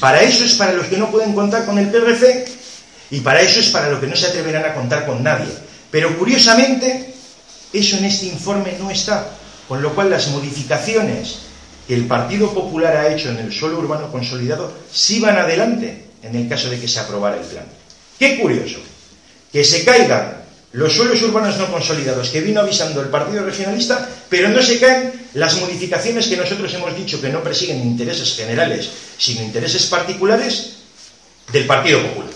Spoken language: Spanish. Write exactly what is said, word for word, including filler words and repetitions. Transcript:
Para eso es para los que no pueden contar con el P R C y para eso es para los que no se atreverán a contar con nadie. Pero curiosamente, eso en este informe no está, con lo cual las modificaciones que el Partido Popular ha hecho en el suelo urbano consolidado sí van adelante en el caso de que se aprobara el plan. Qué curioso, que se caigan los suelos urbanos no consolidados que vino avisando el Partido Regionalista, pero no se caen las modificaciones que nosotros hemos dicho que no persiguen intereses generales, sino intereses particulares del Partido Popular.